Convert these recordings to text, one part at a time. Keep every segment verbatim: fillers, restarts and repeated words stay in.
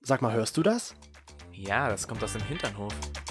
Sag mal, hörst du das? Ja, das kommt aus dem Hinternhof.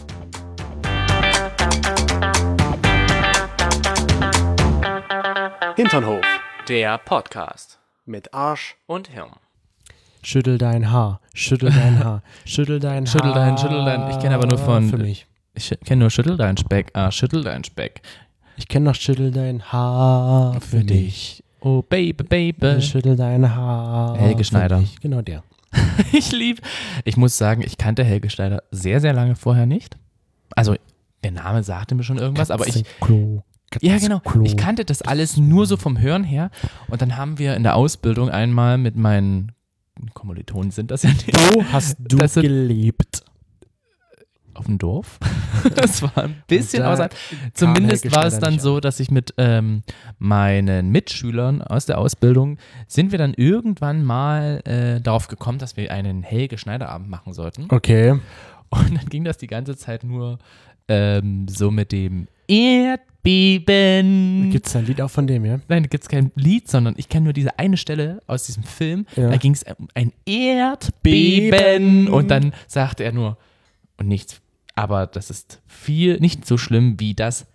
Hinternhof Der Podcast mit Arsch. und Hirn. Schüttel dein Haar, schüttel dein Haar, schüttel dein Schüttel Haar. dein, schüttel dein. Ich kenne aber nur von- Für mich. Ich kenne nur Schüttel dein Speck. Ah, Schüttel dein Speck. Ich kenne noch Schüttel dein Haar für dich. Oh, Baby, Baby. Schüttel dein Haar. Helge für Schneider. mich. Genau der. Ich lieb. Ich muss sagen, ich kannte Helge Schneider sehr, sehr lange vorher nicht. Also, der Name sagte mir schon irgendwas, aber ich. Katzenklo, Ja, genau. Katzenklo. Ich kannte das alles nur so vom Hören her. Und dann haben wir in der Ausbildung einmal mit meinen Kommilitonen sind das ja nicht. Wo hast du Das sind- gelebt? Auf dem Dorf. Das war ein bisschen da außerhalb. kam Zumindest Helge war es Schneider dann nicht so, dass ich mit ähm, meinen Mitschülern aus der Ausbildung sind wir dann irgendwann mal äh, darauf gekommen, dass wir einen Helge Schneider-Abend machen sollten. Okay. Und dann ging das die ganze Zeit nur ähm, so mit dem Erdbeben. Gibt es ein Lied auch von dem, ja? Nein, da gibt es kein Lied, sondern ich kenne nur diese eine Stelle aus diesem Film. Ja. Da ging es um ein Erdbeben. Beben. Und dann sagte er nur, und nichts, aber das ist viel, nicht so schlimm wie das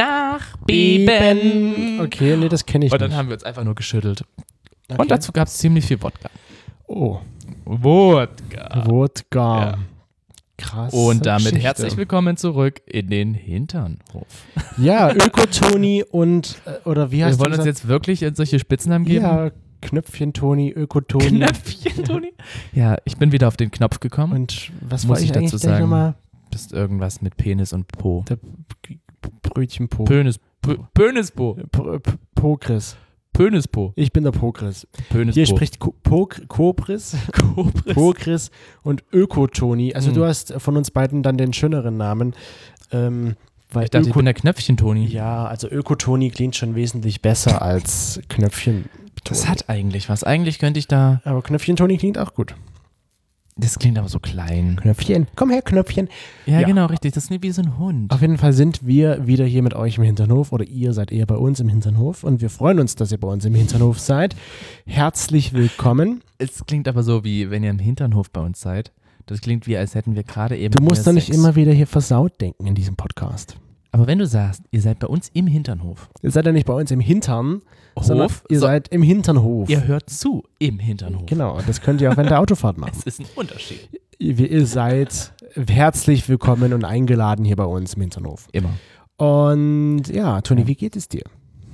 Nachbeben. Okay, nee, das kenne ich Und dann nicht. haben wir uns einfach nur geschüttelt. Okay. Und dazu gab es ziemlich viel Wodka. Oh, Wodka. Wodka. Ja. Krass. Und damit herzlich willkommen zurück in den Hinternhof. Ja, Öko-Toni und, äh, oder wie heißt Wir wollen du uns gesagt? jetzt wirklich solche Spitznamen geben? Ja, Knöpfchen-Toni, Öko-Toni. Knöpfchen, Toni. Ja, ich bin wieder auf den Knopf gekommen. Und was Muss war ich ich eigentlich dazu gleich sagen? nochmal? Bist irgendwas mit Penis und Po. Der Brötchenpo. Pönis, Pö, Pönispo. Po- P- Pokris. Pönispo. Ich bin der Pokris. Pönispo. Hier spricht Ko- Pok- Kopris, Kobris. Pokris und Öko-Toni. Also Hm. du hast von uns beiden dann den schöneren Namen. Ähm, weil Ich dachte, ich Öko- bin der Knöpfchen-Toni. ja, also Öko-Toni klingt schon wesentlich besser als Knöpfchen. Das hat eigentlich was. Eigentlich könnte ich da. Aber Knöpfchen-Toni klingt auch gut. Das klingt aber so klein. Knöpfchen, komm her, Knöpfchen. Ja, Ja. genau, richtig. Das ist wie so ein Hund. Auf jeden Fall sind wir wieder hier mit euch im Hinternhof oder ihr seid eher bei uns im Hinternhof und wir freuen uns, dass ihr bei uns im Hinternhof seid. Herzlich willkommen. Es klingt aber so, wie wenn ihr im Hinternhof bei uns seid. Das klingt wie, als hätten wir gerade eben. Du musst mehr doch nicht Sex. immer wieder hier versaut denken in diesem Podcast. Aber wenn du sagst, ihr seid bei uns im Hinternhof. Ihr seid ja nicht bei uns im Hintern, sondern Hof, ihr so, seid im Hinternhof. ihr hört zu im Hinternhof. Genau, und das könnt ihr auch während der Autofahrt machen. Es ist ein Unterschied. Ihr, ihr seid herzlich willkommen und eingeladen hier bei uns im Hinternhof. Immer. Und ja, Toni, wie geht es dir?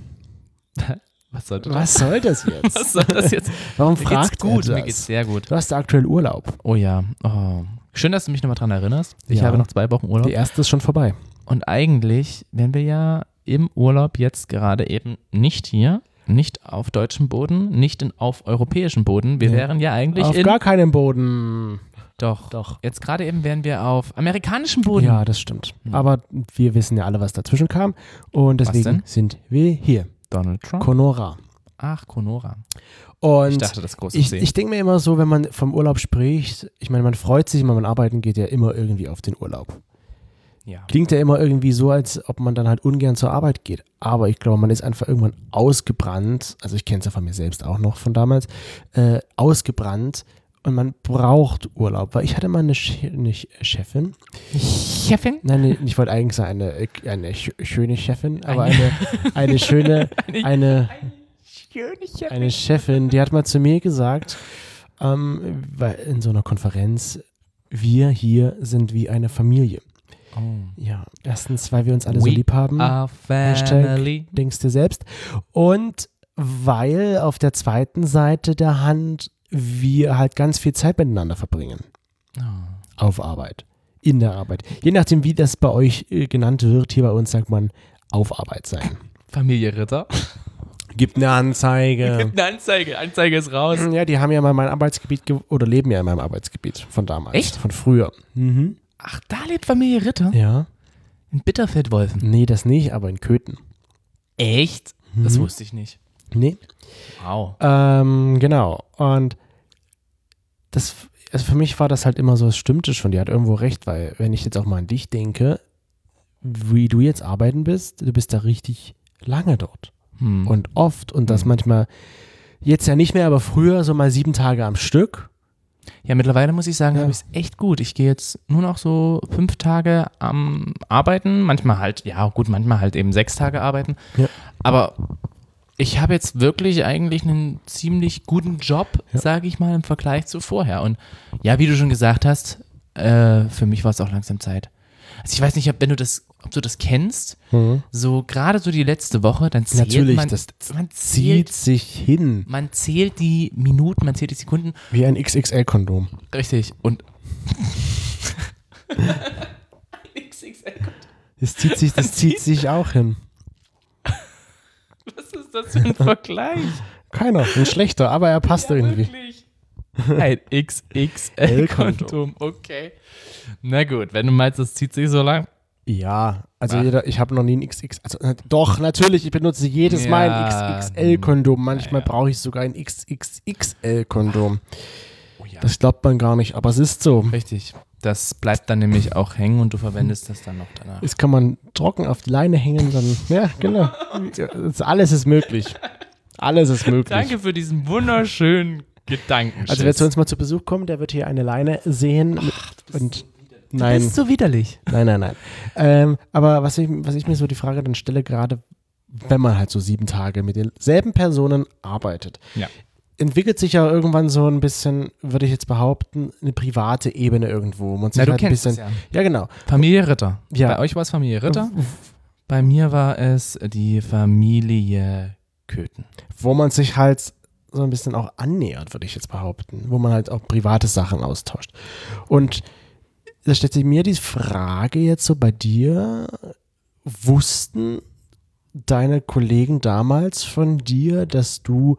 Was sollte das? Was soll das jetzt? Was soll das jetzt? Warum Mir geht's fragt gut, er mir das? geht's sehr gut. Du hast aktuell Urlaub. Oh ja. Oh. Schön, dass du mich nochmal dran erinnerst. Ich Ja. habe noch zwei Wochen Urlaub. Die erste ist schon vorbei. Und eigentlich wären wir ja im Urlaub jetzt gerade eben nicht hier, nicht auf deutschem Boden, nicht in, auf europäischem Boden. Wir Ja. wären ja eigentlich Auf in... gar keinem Boden. Doch, Doch. Jetzt gerade eben wären wir auf amerikanischem Boden. Ja, das stimmt. Hm. Aber wir wissen ja alle, was dazwischen kam. Und deswegen denn? sind wir hier. Donald Trump. Conora. Ach, Conora. Und Ich dachte, das große Ich, C. ich denke mir immer so, wenn man vom Urlaub spricht, ich meine, man freut sich, wenn man arbeiten geht, ja immer irgendwie auf den Urlaub. ja. Klingt ja immer irgendwie so, als ob man dann halt ungern zur Arbeit geht. Aber ich glaube, man ist einfach irgendwann ausgebrannt, also ich kenne es ja von mir selbst auch noch von damals, äh, ausgebrannt und man braucht Urlaub. Weil ich hatte mal eine, Che- eine Chefin, Chefin? nein, nee, ich wollte eigentlich sagen eine, eine sch- schöne Chefin, aber Eine- eine, eine schöne, eine... Schöne Chefin. Eine Chefin, die hat mal zu mir gesagt, ähm, weil in so einer Konferenz, wir hier sind wie eine Familie. Oh. Ja, erstens, weil wir uns alle so We lieb haben, A family. denkst du selbst. Und weil auf der zweiten Seite der Hand wir halt ganz viel Zeit miteinander verbringen. Oh. Auf Arbeit, in der Arbeit. Je nachdem, wie das bei euch äh, genannt wird, hier bei uns sagt man auf Arbeit sein. Familie Ritter. Gibt eine Anzeige. Gibt eine Anzeige. Anzeige ist raus. Ja, die haben ja mal mein Arbeitsgebiet ge- oder leben ja in meinem Arbeitsgebiet von damals. Echt? Von früher. Mhm. Ach, da lebt Familie Ritter? Ja. In Bitterfeldwolfen. Nee, das nicht, aber in Köthen. Echt? Das Mhm. wusste ich nicht. Nee. Wow. Ähm, genau. Und das, also für mich war das halt immer so, es stimmte schon, die hat irgendwo recht, weil wenn ich jetzt auch mal an dich denke, wie du jetzt arbeiten bist, du bist da richtig lange dort. Hm. Und oft und das Hm. manchmal, jetzt ja nicht mehr, aber früher so mal sieben Tage am Stück. Ja, mittlerweile muss ich sagen, Ja. habe ich es echt gut. Ich gehe jetzt nur noch so fünf Tage am Arbeiten, manchmal halt, ja gut, manchmal halt eben sechs Tage arbeiten. Ja. Aber ich habe jetzt wirklich eigentlich einen ziemlich guten Job, Ja. sage ich mal, im Vergleich zu vorher. Und ja, wie du schon gesagt hast, äh, für mich war es auch langsam Zeit. Also ich weiß nicht, ob, wenn du das, ob du das kennst, Mhm. so gerade so die letzte Woche, dann zählt Natürlich, man, das man zieht zählt, sich hin man zählt die Minuten, man zählt die Sekunden. wie ein X X L-Kondom. Richtig. Und X X L. Das zieht sich, das zieht sich auch hin. Was ist das für ein Vergleich? Keiner, ein schlechter, aber er passt Ja, irgendwie. wirklich. Ein X X L-Kondom, okay. Na gut, wenn du meinst, das zieht sich so lang. Ja, also Ah. jeder, ich habe noch nie ein X X, also äh, doch, natürlich, ich benutze jedes Mal ein Ja, X X L-Kondom. Manchmal ja, ja. brauche ich sogar ein X X X L-Kondom. Oh ja. Das glaubt man gar nicht, aber es ist so. Richtig. Das bleibt dann nämlich auch hängen und du verwendest das dann noch danach. Das kann man trocken auf die Leine hängen, dann, ja, genau. Ja, das, alles ist möglich. Alles ist möglich. Danke für diesen wunderschönen Gedanken. Also wer zu uns mal zu Besuch kommt, der wird hier eine Leine sehen. Mit, und nein, Das ist so widerlich. nein, nein, nein. Ähm, aber was ich, was ich mir so die Frage dann stelle, gerade wenn man halt so sieben Tage mit denselben Personen arbeitet, Ja. entwickelt sich ja irgendwann so ein bisschen, würde ich jetzt behaupten, eine private Ebene irgendwo. wo Man sich Na, du halt ein kennst bisschen, es ja. ja genau. Familie Ritter. Ja. Bei euch war es Familie Ritter. Bei mir war es die Familie Köthen. Wo man sich halt so ein bisschen auch annähert, würde ich jetzt behaupten, wo man halt auch private Sachen austauscht. Und da stellt sich mir die Frage jetzt so bei dir, wussten deine Kollegen damals von dir, dass du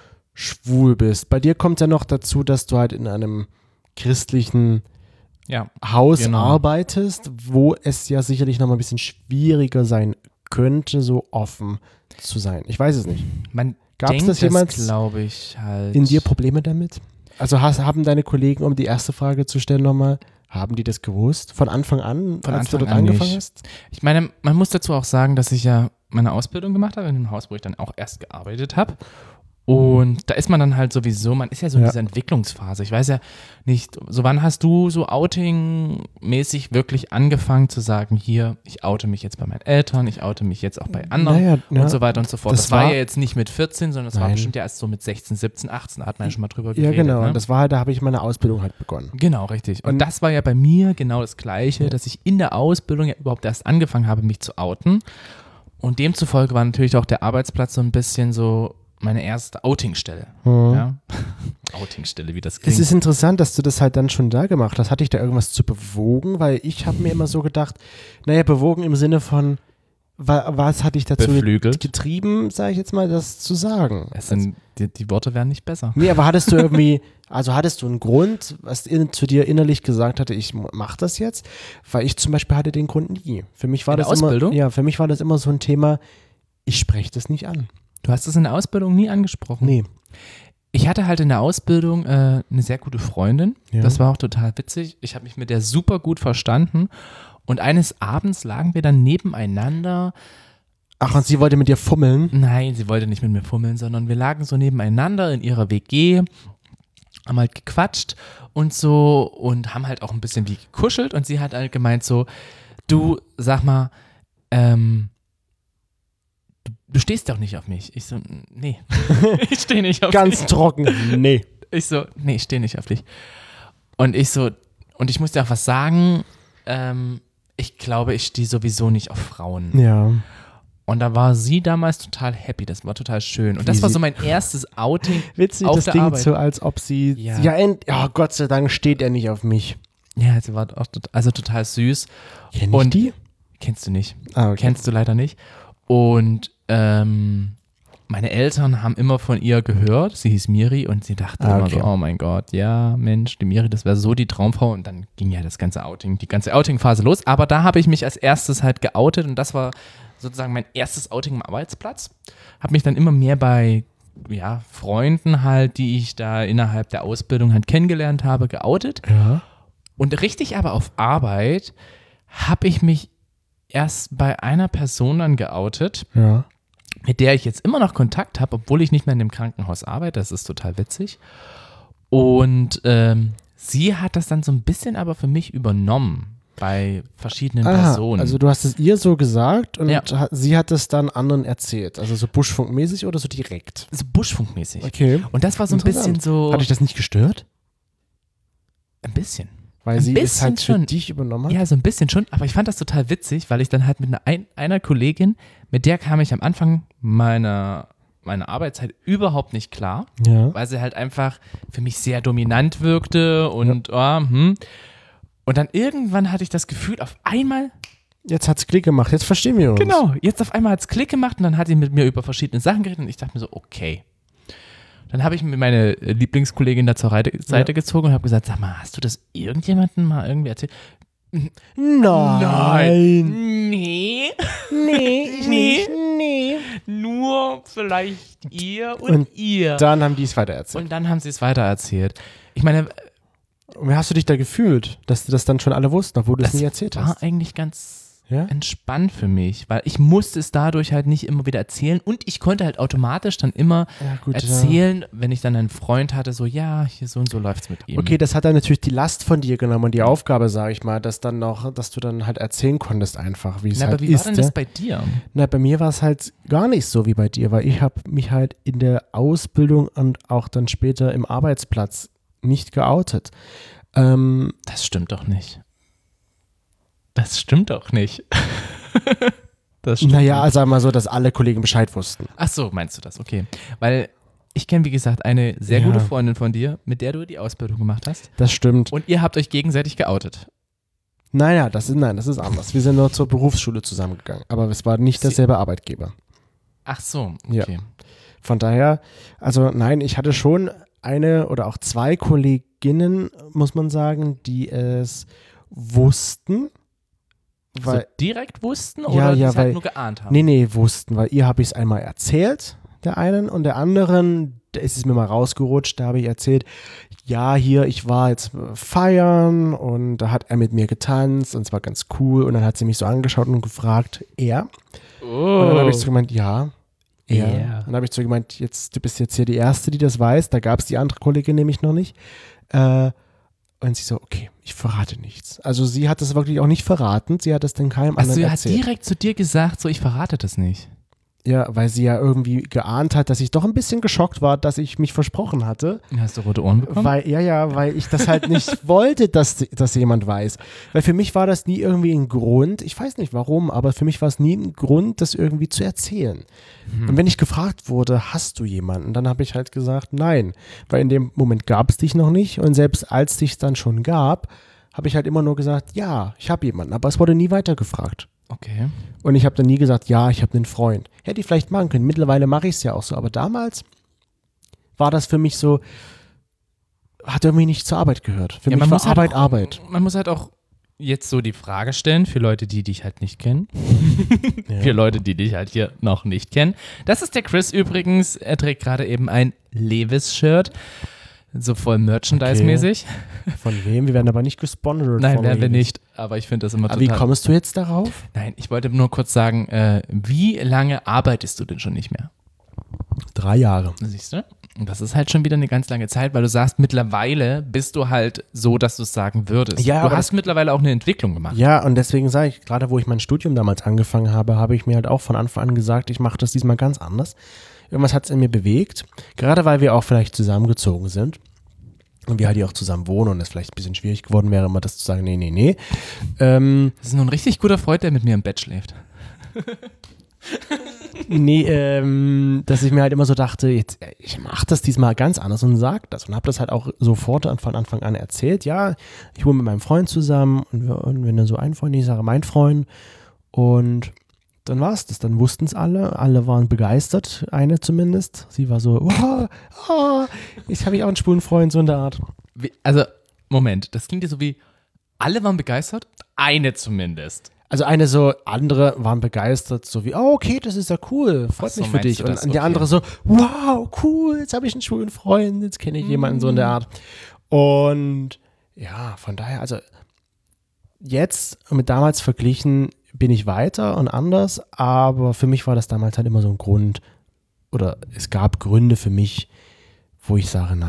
schwul bist? Bei dir kommt ja noch dazu, dass du halt in einem christlichen Ja. Haus Genau. arbeitest, wo es ja sicherlich noch mal ein bisschen schwieriger sein könnte, so offen zu sein. Ich weiß es nicht. Man Gab's denkt das jemals glaube ich, halt. In dir Probleme damit? Also hast, haben deine Kollegen, um die erste Frage zu stellen nochmal, haben die das gewusst? Von Anfang an, Von als Anfang du dort an angefangen nicht. hast? Ich meine, man muss dazu auch sagen, dass ich ja meine Ausbildung gemacht habe in dem Haus, wo ich dann auch erst gearbeitet habe. Und da ist man dann halt sowieso, man ist ja so in Ja. dieser Entwicklungsphase. Ich weiß ja nicht, so wann hast du so outing-mäßig wirklich angefangen zu sagen, hier, ich oute mich jetzt bei meinen Eltern, ich oute mich jetzt auch bei anderen Naja, ja. und so weiter und so fort. Das Das, war war- ja jetzt nicht mit vierzehn, sondern das war Nein. bestimmt ja erst so mit sechzehn, siebzehn, achtzehn, da hat man ja schon mal drüber Ja, geredet. genau. Ne? Und das war halt, da habe ich meine Ausbildung halt begonnen. Genau, richtig. Und, Und- das war ja bei mir genau das Gleiche, Ja. dass ich in der Ausbildung ja überhaupt erst angefangen habe, mich zu outen. Und demzufolge war natürlich auch der Arbeitsplatz so ein bisschen so meine erste Outingstelle. Mhm. Ja? Outingstelle, wie das Es klingt. ist interessant, dass du das halt dann schon da gemacht hast. Hatte ich da irgendwas zu bewogen? Weil ich habe mir immer so gedacht, naja, bewogen im Sinne von, wa, was hat dich dazu Beflügelt. getrieben, sage ich jetzt mal, das zu sagen? Es sind, die, die Worte werden nicht besser. Nee, aber hattest du irgendwie, also hattest du einen Grund, was in, zu dir innerlich gesagt hatte, ich mach das jetzt? Weil ich zum Beispiel hatte den Grund nie. Für mich war In der das immer, Ausbildung? ja, für mich war das immer so ein Thema, ich spreche das nicht an. Du hast es in der Ausbildung nie angesprochen. Nee. Ich hatte halt in der Ausbildung äh, eine sehr gute Freundin. Ja. Das war auch total witzig. Ich habe mich mit der super gut verstanden. Und eines Abends lagen wir dann nebeneinander. Ach, und sie wollte mit dir fummeln? Nein, sie wollte nicht mit mir fummeln, sondern wir lagen so nebeneinander in ihrer W G, haben halt gequatscht und so und haben halt auch ein bisschen wie gekuschelt und sie hat halt gemeint so, du, sag mal, ähm, du, du stehst doch nicht auf mich. Ich so, nee, ich stehe nicht auf Ganz dich. trocken. Nee. Ich so, nee, ich stehe nicht auf dich. Und ich so, und ich muss dir auch was sagen, ähm, ich glaube, ich stehe sowieso nicht auf Frauen. Ja. Und da war sie damals total happy, das war total schön. Und Wie das war sie- so mein erstes Outing. Witzig, Auf das der klingt Arbeit. so, als ob sie, Ja. ja, end, ja, Gott sei Dank steht er nicht auf mich. Ja, sie war auch tot, also total süß. Kenn ich Und- die? Kennst du nicht. Ah, okay. Kennst du leider nicht. Und ähm, meine Eltern haben immer von ihr gehört. Sie hieß Miri und sie dachte Ah, immer okay. so, oh mein Gott, ja, Mensch, die Miri, das wäre so die Traumfrau. Und dann ging ja das ganze Outing, die ganze Outing-Phase los. Aber da habe ich mich als erstes halt geoutet und das war sozusagen mein erstes Outing am Arbeitsplatz. Habe mich dann immer mehr bei ja, Freunden halt, die ich da innerhalb der Ausbildung halt kennengelernt habe, geoutet. Ja. Und richtig aber auf Arbeit habe ich mich erst bei einer Person dann geoutet, Ja. mit der ich jetzt immer noch Kontakt habe, obwohl ich nicht mehr in dem Krankenhaus arbeite. Das ist total witzig. Und ähm, sie hat das dann so ein bisschen aber für mich übernommen bei verschiedenen Aha, Personen. also du hast es ihr so gesagt und Ja. ha- sie hat es dann anderen erzählt. Also so Buschfunkmäßig oder so direkt? so buschfunkmäßig. Okay. Und das war so ein Interessant. bisschen so. Hat dich das nicht gestört? Ein bisschen. Weil Ein sie es bisschen halt für schon. dich übernommen hat? Ja, so ein bisschen schon, aber ich fand das total witzig, weil ich dann halt mit einer, ein, einer Kollegin, mit der kam ich am Anfang meiner, meiner Arbeitszeit überhaupt nicht klar, Ja. weil sie halt einfach für mich sehr dominant wirkte und, oh, hm. Und dann irgendwann hatte ich das Gefühl, auf einmal, Jetzt hat's Klick gemacht, jetzt verstehen wir uns. genau, jetzt auf einmal hat es Klick gemacht und dann hat sie mit mir über verschiedene Sachen geredet und ich dachte mir so, okay. Dann habe ich mir meine Lieblingskollegin da zur Seite, Seite Ja. gezogen und habe gesagt, sag mal, hast du das irgendjemandem mal irgendwie erzählt? Nein. Nee. Nee, ich Nee. nicht. Nee. Nur vielleicht ihr und, Und ihr. Dann haben die es weitererzählt. Und dann haben sie es weitererzählt. Ich meine, Und wie hast du dich da gefühlt, dass du das dann schon alle wussten, obwohl du es das nie erzählt war hast? eigentlich ganz Ja? entspannt für mich, weil ich musste es dadurch halt nicht immer wieder erzählen und ich konnte halt automatisch dann immer Ja, gut, erzählen, wenn ich dann einen Freund hatte, so ja, hier so und so läuft's mit ihm. Okay, das hat dann natürlich die Last von dir genommen und die Aufgabe, sage ich mal, dass dann noch, dass du dann halt erzählen konntest einfach, wie es Na, halt aber wie ist. war denn das ja? bei dir? Na, bei mir war es halt gar nicht so wie bei dir, weil ich habe mich halt in der Ausbildung und auch dann später im Arbeitsplatz nicht geoutet. Ähm, Das stimmt doch nicht. Das stimmt doch nicht. Das stimmt naja, nicht. also mal so, dass alle Kollegen Bescheid wussten. Ach so, meinst du das? Okay. Weil ich kenne, wie gesagt, eine sehr Ja. gute Freundin von dir, mit der du die Ausbildung gemacht hast. Das stimmt. Und ihr habt euch gegenseitig geoutet. Naja, das ist, nein, das ist anders. Wir sind nur zur Berufsschule zusammengegangen, aber es war nicht Sie- derselbe Arbeitgeber. Ach so, Ja. okay. Von daher, also nein, ich hatte schon eine oder auch zwei Kolleginnen, muss man sagen, die es wussten. Weil, so direkt wussten Ja, oder die ja, es halt weil- nur geahnt haben? nee, nee, wussten, weil ihr habe ich es einmal erzählt, der einen, und der anderen, da ist es mir mal rausgerutscht, da habe ich erzählt, ja, hier, ich war jetzt feiern und da hat er mit mir getanzt und es war ganz cool und dann hat sie mich so angeschaut und gefragt, er? Oh. Und dann habe ich so gemeint, ja, er. Er. Dann habe ich so gemeint, jetzt, du bist jetzt hier die Erste, die das weiß, da gab es die andere Kollegin nämlich noch nicht. Äh, und sie so, okay, ich verrate nichts. Also sie hat das wirklich auch nicht verraten, sie hat es dann keinem Also anderen er hat erzählt. direkt zu dir gesagt, so ich verrate das nicht. Ja, weil sie ja irgendwie geahnt hat, dass ich doch ein bisschen geschockt war, dass ich mich versprochen hatte. Hast du rote Ohren bekommen? Weil, ja, ja, weil ich das halt nicht wollte, dass das jemand weiß. Weil für mich war das nie irgendwie ein Grund, ich weiß nicht warum, aber für mich war es nie ein Grund, das irgendwie zu erzählen. Hm. Und wenn ich gefragt wurde, hast du jemanden, dann habe ich halt gesagt, nein. Weil in dem Moment gab es dich noch nicht und selbst als dich dann schon gab, habe ich halt immer nur gesagt, ja, ich habe jemanden. Aber es wurde nie weitergefragt. Okay. Und ich habe dann nie gesagt, ja, ich habe einen Freund. Hätte ich vielleicht machen können. Mittlerweile mache ich es ja auch so. Aber damals war das für mich so, hat irgendwie nicht zur Arbeit gehört. Für mich war halt Arbeit auch, Arbeit. Man muss halt auch jetzt so die Frage stellen für Leute, die dich halt nicht kennen. Ja. Für Leute, die dich halt hier noch nicht kennen. Das ist der Chris übrigens. Er trägt gerade eben ein Levis-Shirt. So voll Merchandise-mäßig. Von wem? Wir werden aber nicht gesponsert. Nein, von werden wir Levis. nicht. Aber ich finde das immer Aber wie total... kommst du jetzt darauf? Nein, ich wollte nur kurz sagen, äh, wie lange arbeitest du denn schon nicht mehr? Drei Jahre. Siehst du? Und das ist halt schon wieder eine ganz lange Zeit, weil du sagst, mittlerweile bist du halt so, dass du es sagen würdest. Ja, du aber hast mittlerweile auch eine Entwicklung gemacht. Ja, und deswegen sage ich, gerade wo ich mein Studium damals angefangen habe, habe ich mir halt auch von Anfang an gesagt, ich mache das diesmal ganz anders. Irgendwas hat es in mir bewegt, gerade weil wir auch vielleicht zusammengezogen sind und wir halt hier auch zusammen wohnen und es vielleicht ein bisschen schwierig geworden wäre, immer das zu sagen, nee, nee, nee. Ähm, Das ist nur ein richtig guter Freund, der mit mir im Bett schläft. nee, ähm, dass ich mir halt immer so dachte, jetzt, äh, ich mache das diesmal ganz anders und sag das und habe das halt auch sofort von Anfang an erzählt. Ja, ich wohne mit meinem Freund zusammen und, wir, und wenn dann so ein Freund, ich sage mein Freund und dann war es das. Dann wussten es alle. Alle waren begeistert, eine zumindest. Sie war so, oh, oh, ich habe ich auch einen schwulen Freund, so in der Art. Wie, also, Moment, das klingt ja so wie, alle waren begeistert, eine zumindest. Also eine so, andere waren begeistert, so wie, oh, okay, das ist ja cool, freut Ach so, mich für meinst dich. du Und das? die Okay. andere so, wow, cool, jetzt habe ich einen schwulen Freund, jetzt kenne ich jemanden so in der Art. Und ja, von daher, also jetzt mit damals verglichen bin ich weiter und anders, aber für mich war das damals halt immer so ein Grund, oder es gab Gründe für mich, wo ich sage, nein,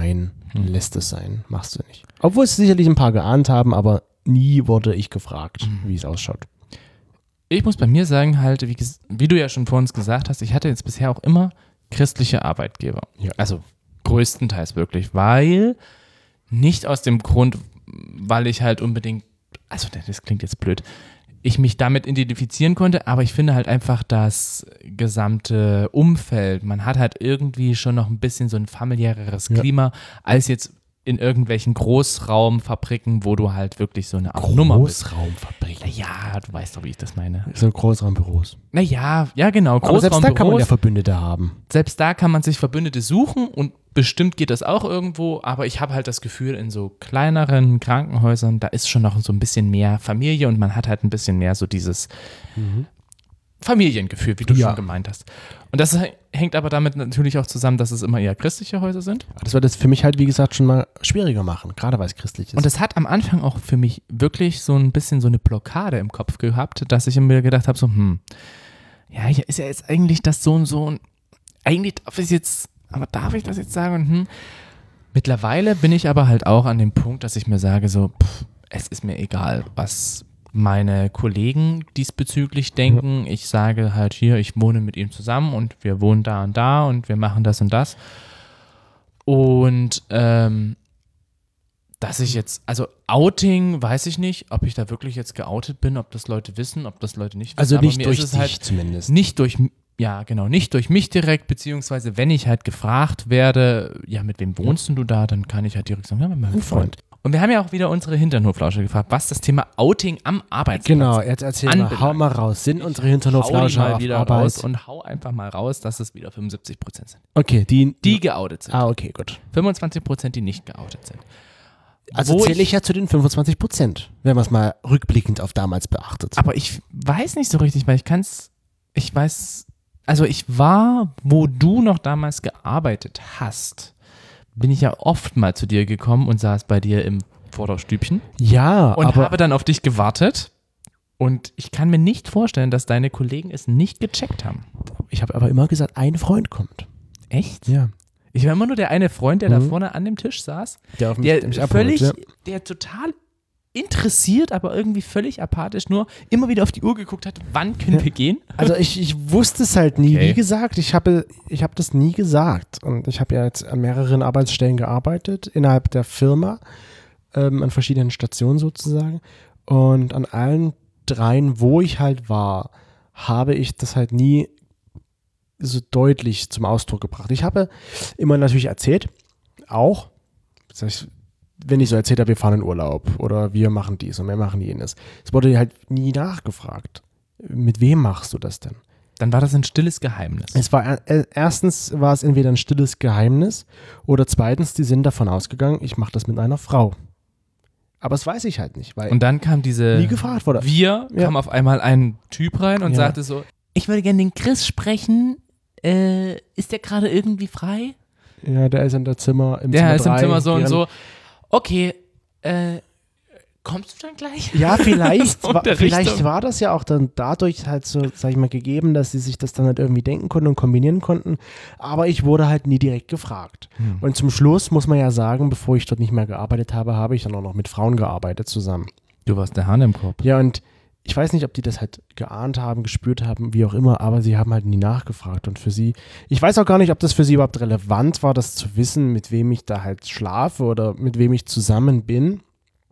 hm. lässt es sein, machst du nicht. Obwohl es sicherlich ein paar geahnt haben, aber nie wurde ich gefragt, hm. wie es ausschaut. Ich muss bei mir sagen, halt, wie, wie du ja schon vor uns gesagt hast, ich hatte jetzt bisher auch immer christliche Arbeitgeber. Ja. Also größtenteils wirklich, weil nicht aus dem Grund, weil ich halt unbedingt, also das klingt jetzt blöd, ich mich damit identifizieren konnte, aber ich finde halt einfach das gesamte Umfeld, man hat halt irgendwie schon noch ein bisschen so ein familiäreres Klima, ja. als jetzt in irgendwelchen Großraumfabriken, wo du halt wirklich so eine Art Nummer bist. Großraumfabriken? Naja, du weißt doch, wie ich das meine. So Großraumbüros. Naja, ja genau, Großraumbüros. Aber selbst da kann man ja Verbündete haben. Selbst da kann man sich Verbündete suchen und bestimmt geht das auch irgendwo, aber ich habe halt das Gefühl, in so kleineren Krankenhäusern, da ist schon noch so ein bisschen mehr Familie und man hat halt ein bisschen mehr so dieses mhm. Familiengefühl, wie du ja. schon gemeint hast. Und das hängt aber damit natürlich auch zusammen, dass es immer eher christliche Häuser sind. Das wird es für mich halt, wie gesagt, schon mal schwieriger machen, gerade weil es christlich ist. Und es hat am Anfang auch für mich wirklich so ein bisschen so eine Blockade im Kopf gehabt, dass ich mir gedacht habe, so, hm, ja, hier ist ja jetzt eigentlich das so und so und eigentlich darf ich jetzt, aber darf ich das jetzt sagen? Und, hm. Mittlerweile bin ich aber halt auch an dem Punkt, dass ich mir sage, so, pff, es ist mir egal, was meine Kollegen diesbezüglich denken. Ich sage halt hier, ich wohne mit ihm zusammen und wir wohnen da und da und wir machen das und das. Und ähm, dass ich jetzt, also Outing, weiß ich nicht, ob ich da wirklich jetzt geoutet bin, ob das Leute wissen, ob das Leute nicht wissen. Also nicht aber mir durch ist es dich halt zumindest. Nicht durch, ja genau, nicht durch mich direkt, beziehungsweise wenn ich halt gefragt werde, ja, mit wem wohnst du da, dann kann ich halt direkt sagen, ja, mit meinem Freund. Und wir haben ja auch wieder unsere Hinternhoflauscher gefragt, was das Thema Outing am Arbeitsplatz Genau, jetzt erzähl anbelangt. mal, hau mal raus. Sind unsere Hinternhoflauscher mal auf wieder Arbeit? Raus und hau einfach mal raus, dass es wieder fünfundsiebzig Prozent sind. Okay, die, die geoutet sind. Ah, okay, gut. fünfundzwanzig Prozent, die nicht geoutet sind. Also Wo zähle ich ja zu den fünfundzwanzig Prozent, wenn man es mal rückblickend auf damals beachtet. Aber ich weiß nicht so richtig, weil ich kann es, ich weiß, also ich war, wo du noch damals gearbeitet hast, bin ich ja oft mal zu dir gekommen und saß bei dir im Vorderstübchen. Ja, und aber habe dann auf dich gewartet. Und ich kann mir nicht vorstellen, dass deine Kollegen es nicht gecheckt haben. Ich habe aber immer gesagt, ein Freund kommt. Echt? Ja. Ich war immer nur der eine Freund, der mhm. da vorne an dem Tisch saß, der, auf mich, der, der, mich völlig, abholt, ja. der total interessiert, aber irgendwie völlig apathisch nur immer wieder auf die Uhr geguckt hat, wann können ja. wir gehen? Also ich, ich wusste es halt nie, okay. wie gesagt, ich habe ich hab das nie gesagt und ich habe ja jetzt an mehreren Arbeitsstellen gearbeitet, innerhalb der Firma, ähm, an verschiedenen Stationen sozusagen und an allen dreien, wo ich halt war, habe ich das halt nie so deutlich zum Ausdruck gebracht. Ich habe immer natürlich erzählt, auch, das heißt, wenn ich so erzählt habe, wir fahren in Urlaub oder wir machen dies und wir machen jenes. Es wurde halt nie nachgefragt. Mit wem machst du das denn? Dann war das ein stilles Geheimnis. Es war, äh, erstens war es entweder ein stilles Geheimnis oder zweitens, die sind davon ausgegangen, ich mache das mit einer Frau. Aber das weiß ich halt nicht, weil und dann kam diese, nie gefragt wurde. Wir, ja. kam auf einmal ein Typ rein und ja. sagte so, ich würde gerne den Chris sprechen, äh, ist der gerade irgendwie frei? Ja, der ist in der Zimmer, im der Zimmer ist drei, im Zimmer so und so. Okay, äh, kommst du dann gleich? Ja, vielleicht, war, vielleicht war das ja auch dann dadurch halt so, sag ich mal, gegeben, dass sie sich das dann halt irgendwie denken konnten und kombinieren konnten. Aber ich wurde halt nie direkt gefragt. Hm. Und zum Schluss muss man ja sagen, bevor ich dort nicht mehr gearbeitet habe, habe ich dann auch noch mit Frauen gearbeitet zusammen. Du warst der Hahn im Korb. Ja, und ich weiß nicht, ob die das halt geahnt haben, gespürt haben, wie auch immer, aber sie haben halt nie nachgefragt. Und für sie, ich weiß auch gar nicht, ob das für sie überhaupt relevant war, das zu wissen, mit wem ich da halt schlafe oder mit wem ich zusammen bin.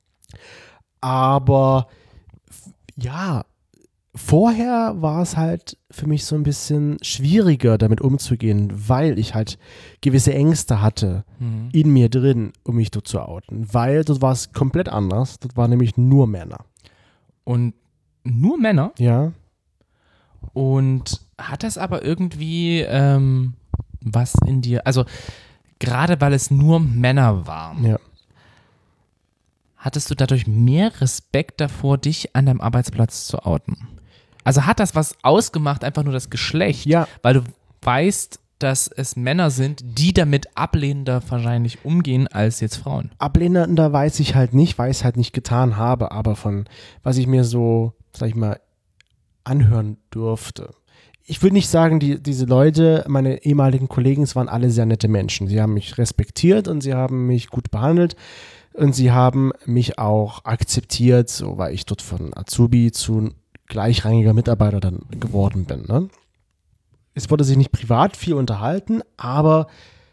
Aber ja, vorher war es halt für mich so ein bisschen schwieriger, damit umzugehen, weil ich halt gewisse Ängste hatte mhm. in mir drin, um mich dort zu outen. Weil dort war es komplett anders. Dort waren nämlich nur Männer. Und nur Männer? Ja. Und hat das aber irgendwie ähm, was in dir, also gerade weil es nur Männer waren, ja. hattest du dadurch mehr Respekt davor, dich an deinem Arbeitsplatz zu outen? Also hat das was ausgemacht, einfach nur das Geschlecht? Ja. Weil du weißt, dass es Männer sind, die damit ablehnender wahrscheinlich umgehen als jetzt Frauen. Ablehnender weiß ich halt nicht, weil ich es halt nicht getan habe, aber von was ich mir so, sag ich mal, anhören durfte. ich will nicht sagen, die, diese Leute, meine ehemaligen Kollegen, es waren alle sehr nette Menschen. Sie haben mich respektiert und sie haben mich gut behandelt und sie haben mich auch akzeptiert, so weil ich dort von Azubi zu gleichrangiger Mitarbeiter dann geworden bin. Ne? Es wurde sich nicht privat viel unterhalten, aber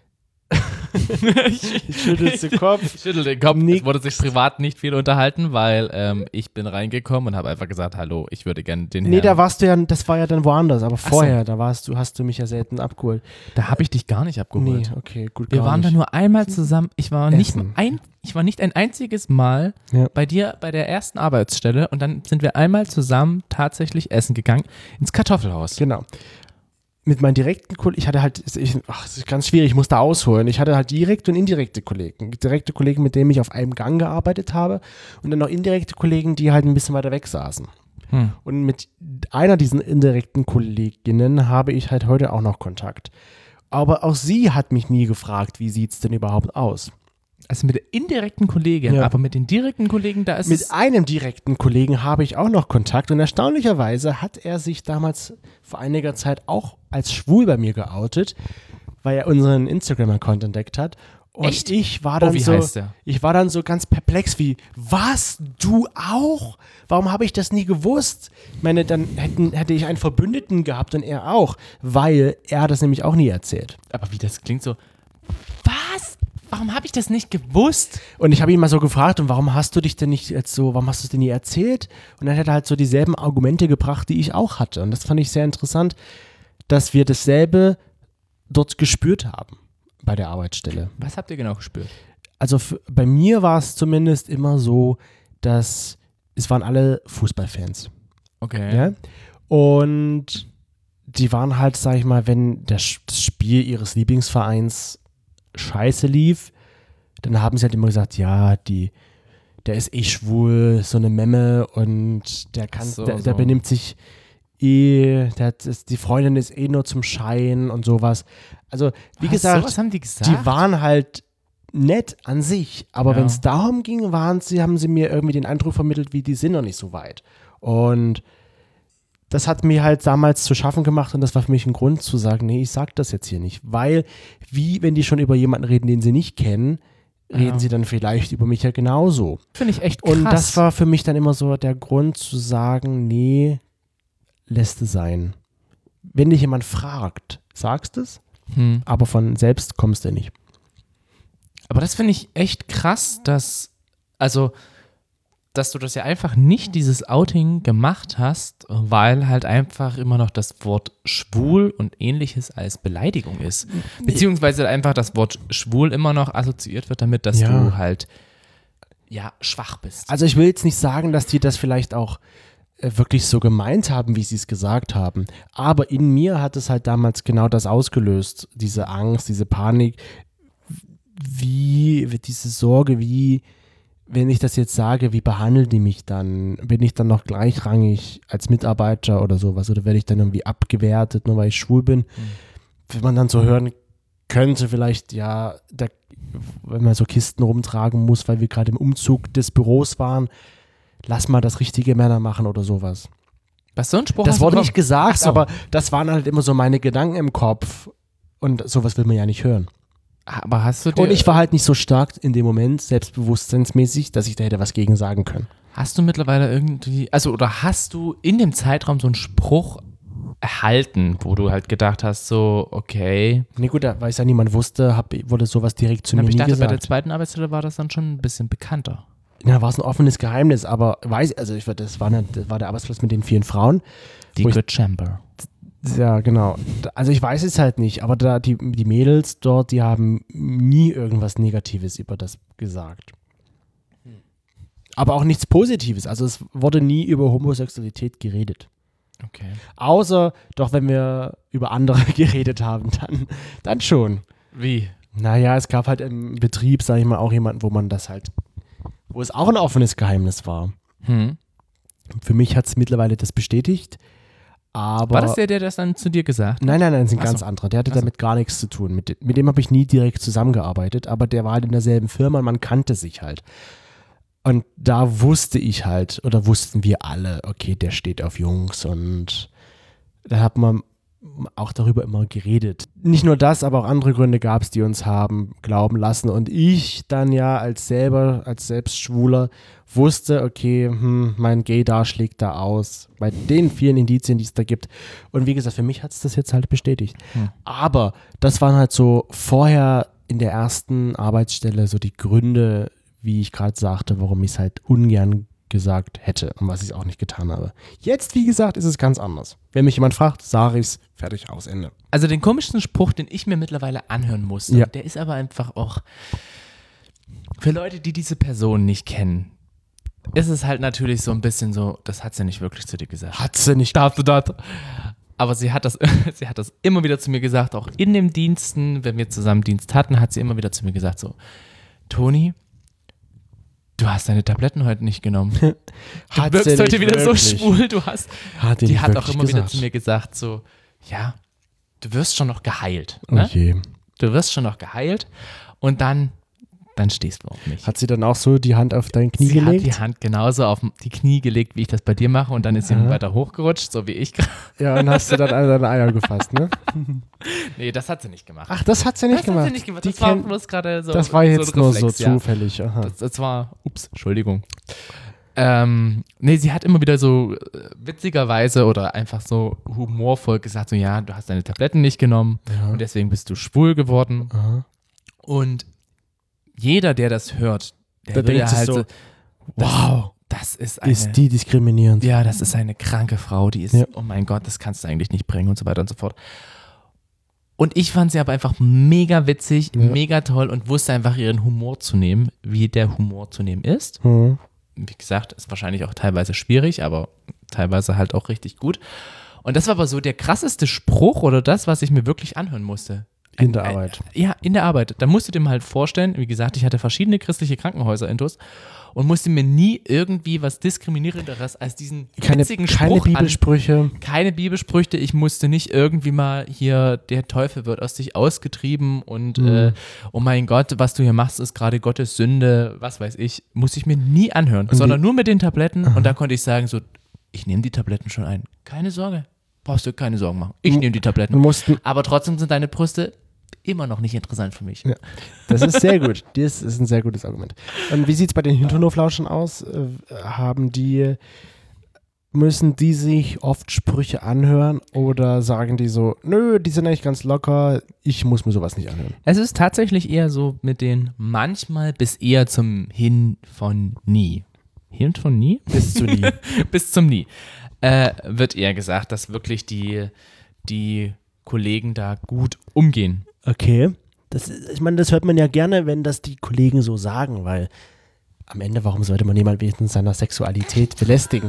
ich schüttel den Kopf. Ich schüttel den Kopf. Nix. Es wurde sich privat nicht viel unterhalten, weil ähm, ich bin reingekommen und habe einfach gesagt, hallo, ich würde gerne den Nee, Herrn. da warst du ja, das war ja dann woanders, aber Ach vorher, so. da warst du, hast du mich ja selten abgeholt. Da habe ich dich gar nicht abgeholt. Nee, okay, gut. Wir gar waren nicht. da nur einmal zusammen. Ich war nicht Essen. ein, ich war nicht ein einziges Mal Ja. bei dir bei der ersten Arbeitsstelle und dann sind wir einmal zusammen tatsächlich essen gegangen ins Kartoffelhaus. Genau. Mit meinen direkten Kollegen, ich hatte halt, ich, ach, das ist ganz schwierig, ich musste ausholen. Ich hatte halt direkte und indirekte Kollegen. Direkte Kollegen, mit denen ich auf einem Gang gearbeitet habe und dann noch indirekte Kollegen, die halt ein bisschen weiter weg saßen. Hm. Und mit einer dieser indirekten Kolleginnen habe ich halt heute auch noch Kontakt. Aber auch sie hat mich nie gefragt, wie sieht es denn überhaupt aus? Also mit der indirekten Kollegin, Ja. aber mit den direkten Kollegen, da ist Mit es. einem direkten Kollegen habe ich auch noch Kontakt und erstaunlicherweise hat er sich damals vor einiger Zeit auch als schwul bei mir geoutet, weil er unseren Instagram-Account entdeckt hat. Und Echt? ich war dann Oh, wie so, heißt der? ich war dann so ganz perplex wie, was, du auch? Warum habe ich das nie gewusst? Ich meine, dann hätten, hätte ich einen Verbündeten gehabt und er auch, weil er hat das nämlich auch nie erzählt. Aber wie das klingt so. Was? Warum habe ich das nicht gewusst? Und ich habe ihn mal so gefragt, und warum hast du dich denn nicht jetzt so, warum hast du es denn nie erzählt? Und dann hat er halt so dieselben Argumente gebracht, die ich auch hatte. Und das fand ich sehr interessant, dass wir dasselbe dort gespürt haben bei der Arbeitsstelle. Was habt ihr genau gespürt? Also für, bei mir war es zumindest immer so, dass es waren alle Fußballfans. Okay. Ja? Und die waren halt, sag ich mal, wenn das das Spiel ihres Lieblingsvereins scheiße lief, dann haben sie halt immer gesagt, ja, die, der ist eh schwul, so eine Memme und der kann, So, der, so. der benimmt sich eh, der hat, das, die Freundin ist eh nur zum Schein und sowas. Also, wie Was, gesagt, sowas haben die gesagt? die waren halt nett an sich, aber Ja. wenn es darum ging, waren sie, haben sie mir irgendwie den Eindruck vermittelt, wie die sind noch nicht so weit. Und das hat mir halt damals zu schaffen gemacht und das war für mich ein Grund zu sagen, nee, ich sag das jetzt hier nicht. Weil, wie, wenn die schon über jemanden reden, den sie nicht kennen, reden Ja. sie dann vielleicht über mich ja genauso. Finde ich echt krass. Und das war für mich dann immer so der Grund zu sagen, nee, lässt es sein. Wenn dich jemand fragt, sagst es, Hm. aber von selbst kommst du nicht. Aber das finde ich echt krass, dass, also, dass du das ja einfach nicht dieses Outing gemacht hast, weil halt einfach immer noch das Wort schwul und ähnliches als Beleidigung ist. Beziehungsweise einfach das Wort schwul immer noch assoziiert wird damit, dass Ja. du halt, ja, schwach bist. Also ich will jetzt nicht sagen, dass die das vielleicht auch äh, wirklich so gemeint haben, wie sie es gesagt haben. Aber in mir hat es halt damals genau das ausgelöst. Diese Angst, diese Panik, wie, diese Sorge, wie, wenn ich das jetzt sage, wie behandeln die mich dann? Bin ich dann noch gleichrangig als Mitarbeiter oder sowas? Oder werde ich dann irgendwie abgewertet, nur weil ich schwul bin? Wenn man dann so hören könnte, vielleicht, ja, da, wenn man so Kisten rumtragen muss, weil wir gerade im Umzug des Büros waren, lass mal das richtige Männer machen oder sowas. Was, so ein Spruch Das hast du wurde bekommen? nicht gesagt, Ach so. aber das waren halt immer so meine Gedanken im Kopf. Und sowas will man ja nicht hören. Aber hast du dir, Und ich war halt nicht so stark in dem Moment, selbstbewusstseinsmäßig, dass ich da hätte was gegen sagen können. hast du mittlerweile irgendwie, also, oder hast du in dem Zeitraum so einen Spruch erhalten, wo du halt gedacht hast, so, okay, Nee, gut, da, weil es ja niemand wusste, hab, wurde sowas direkt zu aber mir ich nie dachte, bei der gesagt. zweiten Arbeitsstelle war das dann schon ein bisschen bekannter. Ja, war es ein offenes Geheimnis, aber weiß, also ich, das, war eine, das war der Arbeitsplatz mit den vielen Frauen. Die Wo ich- Good Chamber. Ja, genau. Also ich weiß es halt nicht, aber da die, die Mädels dort, die haben nie irgendwas Negatives über das gesagt. Aber auch nichts Positives. Also es wurde nie über Homosexualität geredet. Okay. Außer doch, wenn wir über andere geredet haben, dann, dann schon. Wie? Naja, es gab halt im Betrieb, sage ich mal, auch jemanden, wo man das halt, wo es auch ein offenes Geheimnis war. Hm. Für mich hat es mittlerweile das bestätigt. Aber War das der, der das dann zu dir gesagt hat? Nein, nein, nein, das ist ein Ach ganz so. anderer. Der hatte Ach so. damit gar nichts zu tun. Mit, mit dem habe ich nie direkt zusammengearbeitet, aber der war halt in derselben Firma und man kannte sich halt. Und da wusste ich halt, oder wussten wir alle, okay, der steht auf Jungs und da hat man auch darüber immer geredet. Nicht nur das, aber auch andere Gründe gab es, die uns haben glauben lassen. Und ich dann ja als selber, als selbst Schwuler wusste, okay, hm, mein Gaydar schlägt da aus. Bei den vielen Indizien, die es da gibt. Und wie gesagt, für mich hat es das jetzt halt bestätigt. Hm. Aber das waren halt so vorher in der ersten Arbeitsstelle so die Gründe, wie ich gerade sagte, warum ich es halt ungern gesagt hätte und was ich auch nicht getan habe. Jetzt, wie gesagt, ist es ganz anders. Wenn mich jemand fragt, sage ich es, fertig, aus, Ende. Also den komischsten Spruch, den ich mir mittlerweile anhören musste, ja. der ist aber einfach auch für Leute, die diese Person nicht kennen, ist es halt natürlich so ein bisschen so, das hat sie nicht wirklich zu dir gesagt. Hat sie nicht. Darfst du das? Aber sie hat das, sie hat das immer wieder zu mir gesagt, auch in den Diensten, wenn wir zusammen Dienst hatten, hat sie immer wieder zu mir gesagt so, Toni, du hast deine Tabletten heute nicht genommen. Du hat wirkst heute wieder wirklich. so schwul. Du hast, hat die hat auch immer gesagt. wieder zu mir gesagt, so, ja, du wirst schon noch geheilt. Ne? Okay. Du wirst schon noch geheilt und dann, dann stehst du auf mich. Hat sie dann auch so die Hand auf dein Knie sie gelegt? Sie hat die Hand genauso auf die Knie gelegt, wie ich das bei dir mache und dann ist sie Aha. weiter hochgerutscht, so wie ich gerade. Ja, und hast du dann alle deine Eier gefasst, ne? Nee, das hat sie nicht gemacht. Ach, das hat sie nicht das gemacht. Hat sie nicht gemacht. Die Das war kenn- bloß gerade so. Das war jetzt so ein nur Reflex, so ja. zufällig. Aha. Das, das war, ups, Entschuldigung. Ähm, nee, sie hat immer wieder so äh, witzigerweise oder einfach so humorvoll gesagt, so ja, du hast deine Tabletten nicht genommen Ja. und deswegen bist du schwul geworden. Aha. Und jeder, der das hört, der Da will denkt sich halt so, so, wow, das ist eine, Ist die diskriminierend? ja, das ist eine kranke Frau, die ist, Ja. oh mein Gott, das kannst du eigentlich nicht bringen und so weiter und so fort. Und ich fand sie aber einfach mega witzig, Ja. mega toll und wusste einfach ihren Humor zu nehmen, wie der Humor zu nehmen ist. Hm. Wie gesagt, ist wahrscheinlich auch teilweise schwierig, aber teilweise halt auch richtig gut. Und das war aber so der krasseste Spruch oder das, was ich mir wirklich anhören musste. In der Ein- Arbeit. Ja, in der Arbeit. Da musst du dir mal halt vorstellen, wie gesagt, ich hatte verschiedene christliche Krankenhäuser-Intos und musste mir nie irgendwie was Diskriminierenderes als diesen Keine, witzigen keine Spruch an. Bibelsprüche. Keine Bibelsprüche. Ich musste nicht irgendwie mal hier, der Teufel wird aus dich ausgetrieben und Mhm. äh, oh mein Gott, was du hier machst, ist gerade Gottes Sünde, was weiß ich. Musste ich mir nie anhören, Und sondern die- nur mit den Tabletten. Aha. Und da konnte ich sagen so, ich nehme die Tabletten schon ein. Keine Sorge. Brauchst du keine Sorgen machen. Ich Mhm. nehme die Tabletten. Und mussten, Aber trotzdem sind deine Brüste immer noch nicht interessant für mich. Ja. das ist sehr gut. Das ist ein sehr gutes Argument. Und wie sieht es bei den Hinternhoflauschern aus? Äh, haben die, müssen die sich oft Sprüche anhören oder sagen die so, nö, die sind eigentlich ganz locker, ich muss mir sowas nicht anhören? Es ist tatsächlich eher so mit den manchmal bis eher zum Hin von nie. Hin von nie? Bis zu nie. bis zum nie. Äh, wird eher gesagt, dass wirklich die, die Kollegen da gut umgehen. Okay. Das ist, ich meine, das hört man ja gerne, wenn das die Kollegen so sagen, weil am Ende, warum sollte man jemand wegen seiner Sexualität belästigen?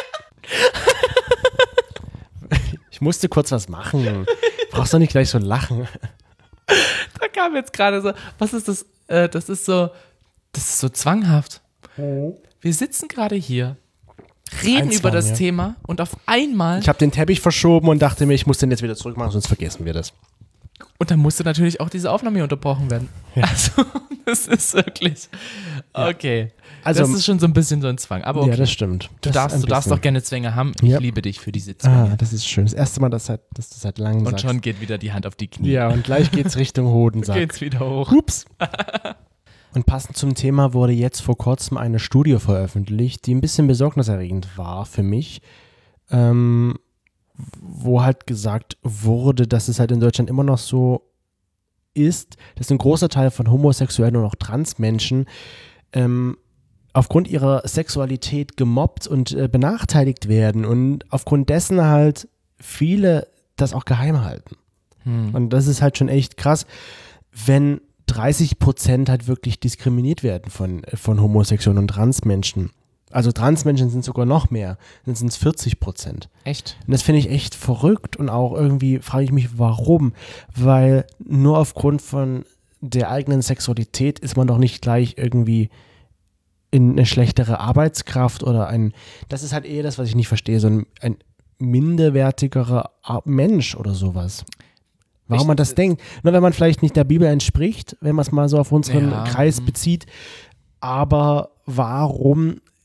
Ich musste kurz was machen. Brauchst doch nicht gleich so lachen. Da kam jetzt gerade so, was ist das? Äh, das ist so, das ist so zwanghaft. Wir sitzen gerade hier, reden Ein über Zwang, das ja. Thema und auf einmal, Ich habe den Teppich verschoben und dachte mir, ich muss den jetzt wieder zurückmachen, sonst vergessen wir das. und dann musste natürlich auch diese Aufnahme hier unterbrochen werden. Ja. Also, das ist wirklich, okay. Also, das ist schon so ein bisschen so ein Zwang, aber okay. ja, das stimmt. Du darfst, du darfst doch gerne Zwänge haben. Ich Ja. liebe dich für diese Zwänge. Ah, das ist schön. Das erste Mal, dass, halt, dass du seit langem und sagst. schon geht wieder die Hand auf die Knie. Ja, und gleich geht's Richtung Hodensack. Geht's wieder hoch. Ups. Und passend zum Thema wurde jetzt vor kurzem eine Studie veröffentlicht, die ein bisschen besorgniserregend war für mich, ähm, wo halt gesagt wurde, dass es halt in Deutschland immer noch so ist, dass ein großer Teil von homosexuellen und auch Transmenschen ähm, aufgrund ihrer Sexualität gemobbt und äh, benachteiligt werden und aufgrund dessen halt viele das auch geheim halten. Hm. Und das ist halt schon echt krass, wenn dreißig Prozent halt wirklich diskriminiert werden von, von Homosexuellen und Transmenschen. Also Transmenschen sind sogar noch mehr, dann sind es vierzig Prozent. Echt? Und das finde ich echt verrückt und auch irgendwie frage ich mich, warum? Weil nur aufgrund von der eigenen Sexualität ist man doch nicht gleich irgendwie in eine schlechtere Arbeitskraft oder ein, das ist halt eher das, was ich nicht verstehe, so ein, ein minderwertigerer Mensch oder sowas. Warum Ich- man das denkt. Nur wenn man vielleicht nicht der Bibel entspricht, wenn man es mal so auf unseren Ja, Kreis mhm. bezieht, aber warum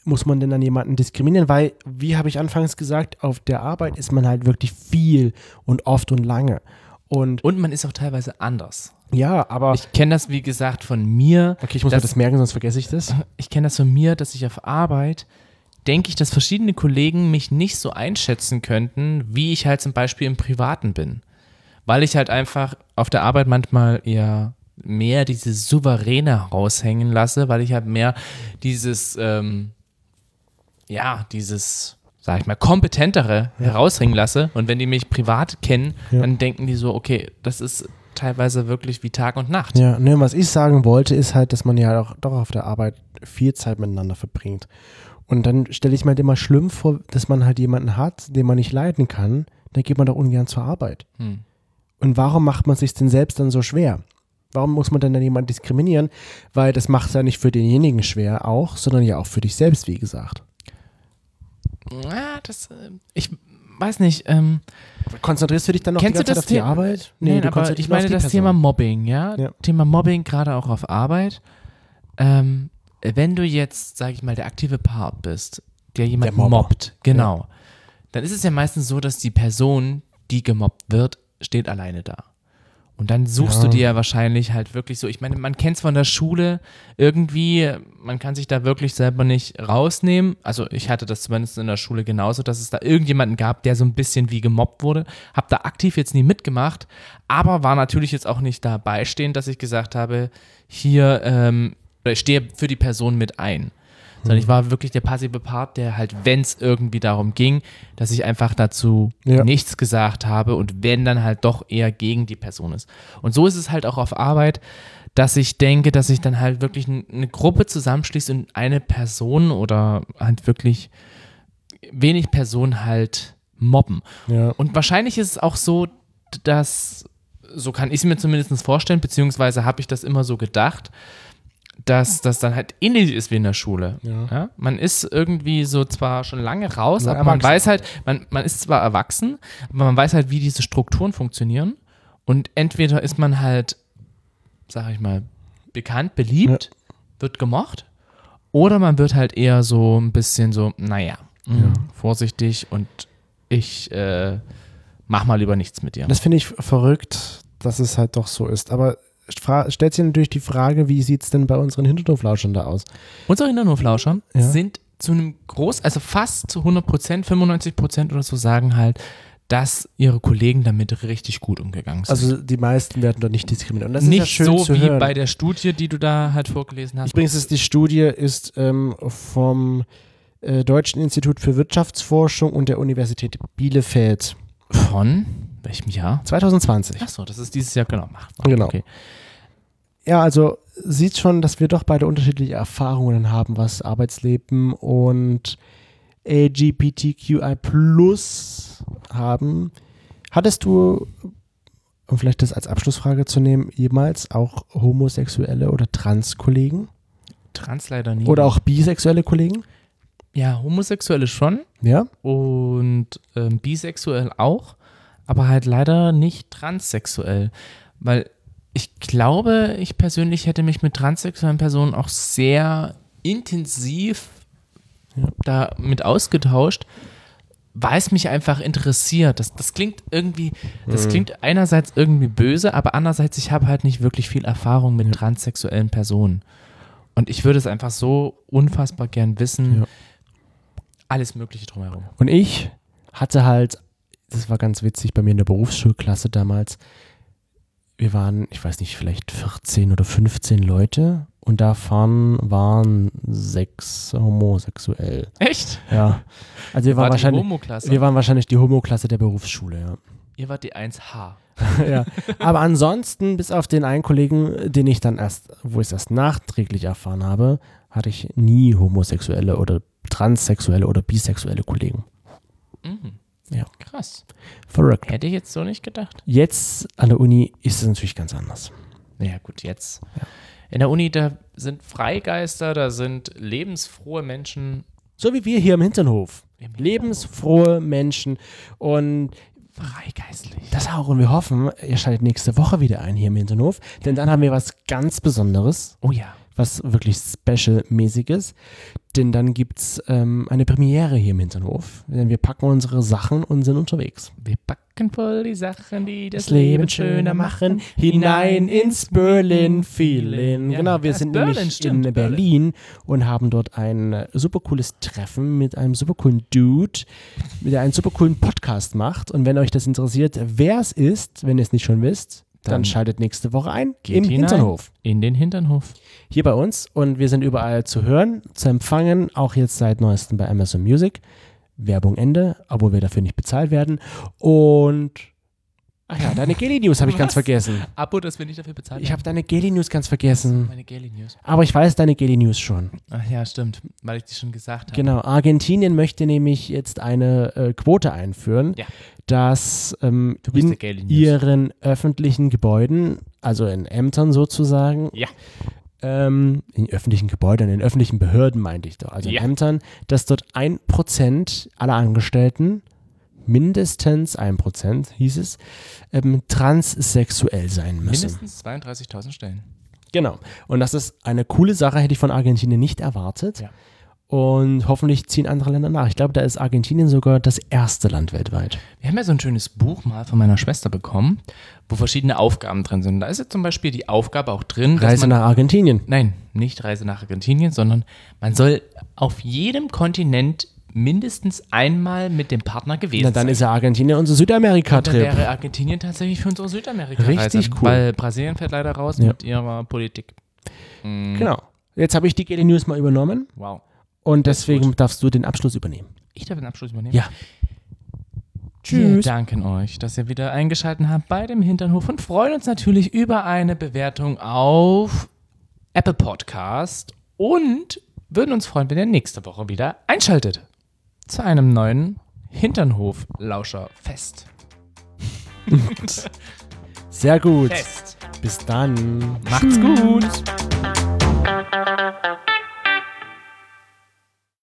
muss man denn dann jemanden diskriminieren? Weil, wie habe ich anfangs gesagt, auf der Arbeit ist man halt wirklich viel und oft und lange. Und, Und man ist auch teilweise anders. ja, aber Ich kenne das, wie gesagt, von mir. okay, ich muss mir dass- das merken, sonst vergesse ich das. Ich kenne das von mir, dass ich auf Arbeit denke ich, dass verschiedene Kollegen mich nicht so einschätzen könnten, wie ich halt zum Beispiel im Privaten bin. Weil ich halt einfach auf der Arbeit manchmal eher mehr dieses Souveräne raushängen lasse, weil ich halt mehr dieses, ähm, ja, dieses, sag ich mal, kompetentere heraushängen lasse. Und wenn die mich privat kennen, Ja. dann denken die so, okay, das ist teilweise wirklich wie Tag und Nacht. Ja, ne, was ich sagen wollte, ist halt, dass man ja auch doch auf der Arbeit viel Zeit miteinander verbringt. Und dann stelle ich mir halt immer schlimm vor, dass man halt jemanden hat, den man nicht leiden kann, dann geht man doch ungern zur Arbeit. Hm. Und warum macht man sich denn selbst dann so schwer? Warum muss man denn dann jemanden diskriminieren? Weil das macht es ja nicht für denjenigen schwer auch, sondern ja auch für dich selbst, wie gesagt. Ja, das, äh, ich weiß nicht, ähm, Konzentrierst du dich dann noch Kennst die du ganze Zeit das auf die The- Arbeit? Nein, du aber konzentrierst ich dich nur auf meine die das Person. Thema Mobbing, ja? Ja. Thema Mobbing, gerade auch auf Arbeit. Ähm, wenn du jetzt, sage ich mal, der aktive Part bist, der jemanden Der Mobber. mobbt, genau, dann ist es ja meistens so, dass die Person, die gemobbt wird, steht alleine da. Und dann suchst Ja. du dir ja wahrscheinlich halt wirklich so, ich meine, man kennt es von der Schule irgendwie, man kann sich da wirklich selber nicht rausnehmen. Also ich hatte das zumindest in der Schule genauso, dass es da irgendjemanden gab, der so ein bisschen wie gemobbt wurde. Hab da aktiv jetzt nie mitgemacht, aber war natürlich jetzt auch nicht dabei stehend, dass ich gesagt habe, hier, ähm, oder ich stehe für die Person mit ein. Sondern ich war wirklich der passive Part, der halt, wenn es irgendwie darum ging, dass ich einfach dazu Ja. nichts gesagt habe und wenn dann halt doch eher gegen die Person ist. Und so ist es halt auch auf Arbeit, dass ich denke, dass sich dann halt wirklich n- eine Gruppe zusammenschließt und eine Person oder halt wirklich wenig Personen halt mobben. Ja. Und wahrscheinlich ist es auch so, dass, so kann ich es mir zumindest vorstellen, beziehungsweise habe ich das immer so gedacht, dass das dann halt ähnlich ist wie in der Schule. Ja. Ja? Man ist irgendwie so zwar schon lange raus, Ja, aber man erwachsen. weiß halt, man, man ist zwar erwachsen, aber man weiß halt, wie diese Strukturen funktionieren. Und entweder ist man halt, sag ich mal, bekannt, beliebt, wird gemocht, oder man wird halt eher so ein bisschen so, naja, mh, vorsichtig und ich äh, mach mal lieber nichts mit dir. Das finde ich verrückt, dass es halt doch so ist. Aber fra- stellt sich natürlich die Frage, wie sieht es denn bei unseren Hinterhoflauschern da aus? Unsere Hinterhoflauscher Ja. sind zu einem groß, also fast zu hundert Prozent, fünfundneunzig Prozent oder so sagen halt, dass ihre Kollegen damit richtig gut umgegangen sind. Also die meisten werden dort nicht diskriminiert. Und das ist nicht ja schön so zu wie hören. bei der Studie, die du da halt vorgelesen hast. Übrigens ist die Studie ist ähm, vom äh, Deutschen Institut für Wirtschaftsforschung und der Universität Bielefeld Von welchem Jahr? zwanzig zwanzig. Achso, das ist dieses Jahr, genau. Macht, Genau. Okay. Ja, also sieht schon, dass wir doch beide unterschiedliche Erfahrungen haben, was Arbeitsleben und L G B T Q I plus haben. Hattest du, um vielleicht das als Abschlussfrage zu nehmen, jemals auch homosexuelle oder Trans-Kollegen? Trans leider nie. Oder auch bisexuelle Kollegen? Ja, Homosexuelle schon Ja? und ähm, bisexuell auch, aber halt leider nicht transsexuell. Weil ich glaube, ich persönlich hätte mich mit transsexuellen Personen auch sehr intensiv Ja. damit ausgetauscht, weil es mich einfach interessiert. Das, das klingt irgendwie, das Mhm. klingt einerseits irgendwie böse, aber andererseits, ich habe halt nicht wirklich viel Erfahrung mit Ja. transsexuellen Personen. Und ich würde es einfach so unfassbar gern wissen, Ja. alles Mögliche drumherum. Und ich hatte halt, das war ganz witzig bei mir in der Berufsschulklasse damals, wir waren, ich weiß nicht, vielleicht vierzehn oder fünfzehn Leute und davon waren sechs homosexuell. Echt? Ja. Also wir waren, War die wahrscheinlich, Homo-Klasse? wir waren wahrscheinlich die Homo-Klasse der Berufsschule, ja. Ihr wart die eins H. ja. Aber ansonsten, bis auf den einen Kollegen, den ich dann erst, wo ich es erst nachträglich erfahren habe, hatte ich nie homosexuelle oder transsexuelle oder bisexuelle Kollegen. Mhm. Ja. Krass. Verrückt. Hätte ich jetzt so nicht gedacht. Jetzt an der Uni ist es natürlich ganz anders. Naja, gut, jetzt. In der Uni, da sind Freigeister, da sind lebensfrohe Menschen. So wie wir hier im Hinternhof. Im Lebensfrohe Menschen. Und Freigeistlich. das auch. Und wir hoffen, ihr schaltet nächste Woche wieder ein hier im Hinternhof. Denn dann haben wir was ganz Besonderes. Oh ja. was wirklich Special-mäßiges, denn dann gibt es ähm, eine Premiere hier im Hinternhof, denn wir packen unsere Sachen und sind unterwegs. Wir packen voll die Sachen, die das, Das Leben schöner machen, hinein ins Berlin-Feeling. Ja, genau, wir das sind Berlin, nämlich stimmt, in Berlin und haben dort ein äh, super cooles Treffen mit einem super coolen Dude, der einen super coolen Podcast macht. Und wenn euch das interessiert, wer es ist, wenn ihr es nicht schon wisst, dann, Dann schaltet nächste Woche ein geht im hinein. Hinternhof. In den Hinternhof. Hier bei uns und wir sind überall zu hören, zu empfangen, auch jetzt seit neuestem bei Amazon Music. Werbung Ende, obwohl wir dafür nicht bezahlt werden. Und, ach ja, deine Geli News habe ich ganz Was? vergessen. Abo, dass wir nicht dafür bezahlen. Ich habe deine Geli News ganz vergessen. meine Gaily News. Aber ich weiß deine Geli News schon. Ach ja, stimmt, weil ich die schon gesagt habe. Genau, Argentinien möchte nämlich jetzt eine äh, Quote einführen, Ja. dass ähm, Du bist in der Gaily News. ihren öffentlichen Gebäuden, also in Ämtern sozusagen, Ja. ähm, in öffentlichen Gebäuden, in öffentlichen Behörden meinte ich doch, also Ja. in Ämtern, dass dort ein Prozent aller Angestellten, mindestens ein Prozent hieß es, ähm, transsexuell sein müssen. Mindestens zweiunddreißigtausend Stellen. Genau. Und das ist eine coole Sache, hätte ich von Argentinien nicht erwartet. Ja. Und hoffentlich ziehen andere Länder nach. Ich glaube, da ist Argentinien sogar das erste Land weltweit. Wir haben ja so ein schönes Buch mal von meiner Schwester bekommen, wo verschiedene Aufgaben drin sind. Da ist jetzt zum Beispiel die Aufgabe auch drin, dass Reise man, nach Argentinien. nein, nicht Reise nach Argentinien, sondern man soll auf jedem Kontinent mindestens einmal mit dem Partner gewesen Na, dann sein. ist ja Argentinien unser Dann Südamerika-Trip. wäre Argentinien tatsächlich für unsere Südamerika-Reise. Richtig cool. Weil Brasilien fällt leider raus Ja. mit ihrer Politik. Mhm. Genau. Jetzt habe ich die Geli News mal übernommen Wow. und Das ist deswegen gut. darfst du den Abschluss übernehmen. Ich darf den Abschluss übernehmen. Ja. Wir Tschüss. danken euch, dass ihr wieder eingeschaltet habt bei dem Hinternhof und freuen uns natürlich über eine Bewertung auf Apple Podcast und würden uns freuen, wenn ihr nächste Woche wieder einschaltet zu einem neuen Hinternhof-Lauscher-Fest. Sehr gut. Fest. Bis dann. Macht's gut.